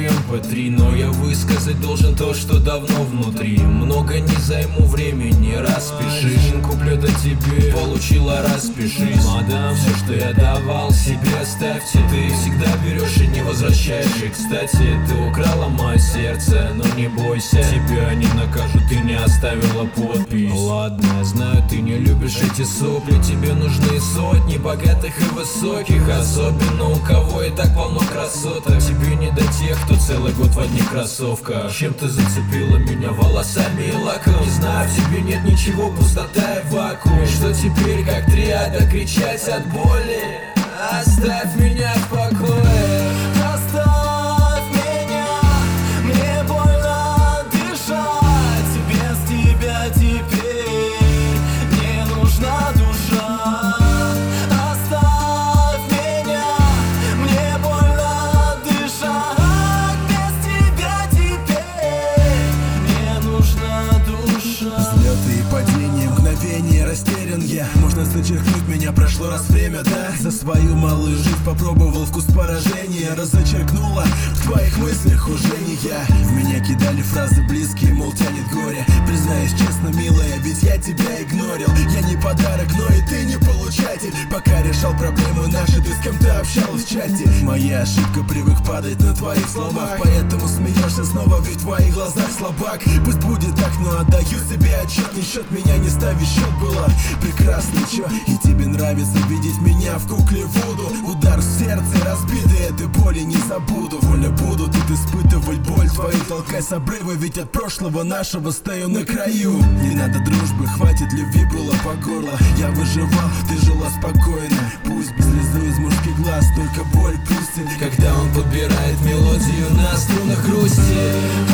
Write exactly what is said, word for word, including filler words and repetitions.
эм пэ три. Но я высказать должен то, что давно внутри. Много не займу времени, распиши. Куплет от тебе, получила, распишись. Мадам, все, что я давал себе, оставьте. Ты всегда берешь и не возвращаешь. И, кстати, ты украла мое сердце, но не бойся, тебя не накажут, ты не оставила подпись. Ладно, я знаю, ты не любишь эти сопли. Тебе нужны сотни богатых и высоких, особенно у кого и так полно красоток. Тебе не до тех, кто целый год в одних кроссовках. Чем ты зацепила меня, волосами и лаком? Не знаю, в тебе нет ничего, пустота и вакуум. И что теперь, как триада, кричать от боли? Оставь меня в покое. Оставь меня, мне больно дышать. Без тебя теперь не нужна душа. Оставь меня, мне больно дышать. Без тебя теперь не нужна душа. Взлеты и падения, мгновение, растерян я. Можно зачеркнуть меня, прошло раз время, да? За свою малую жизнь попробовал вкус поражения. Разочеркнула в твоих мыслях уже не я. В меня кидали фразы близкие, мол, тянет горе. Признаюсь честно, милая, ведь я тебя игнорил. Я не подарок, но и ты не получатель. Пока решал проблемы наши, ты с кем-то общалась в чате. Моя ошибка, привык падать на твоих словах. Поэтому смеешься снова, ведь в твоих глазах слабак. Пусть будет так, но отдаю себе отчет. Не счет меня не ставишь, счет было прекрасно, чё? И тебе нравится видеть меня в кукле Вуду. Удар в сердце разбитый, этой боли не забуду. Воля буду тут испытывать боль твою, толкай с обрыва, ведь от прошлого нашего стою на краю. Не надо дружбы, хватит любви было по горло. Я выживал, ты жила спокойно. Пусть без слезы из мужских глаз, только боль пустит, когда он подбирает мелодию на струнах грусти.